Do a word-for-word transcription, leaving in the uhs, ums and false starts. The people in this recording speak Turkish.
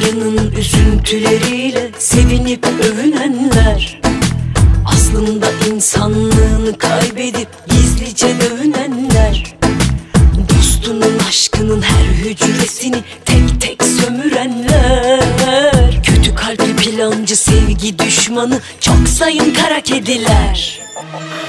Yarının üzüntüleriyle sevinip övünenler, aslında insanlığını kaybedip gizlice dövünenler, dostunun aşkının her hücresini tek tek sömürenler, kötü kalpli plancı sevgi düşmanı çok sayın kara kediler.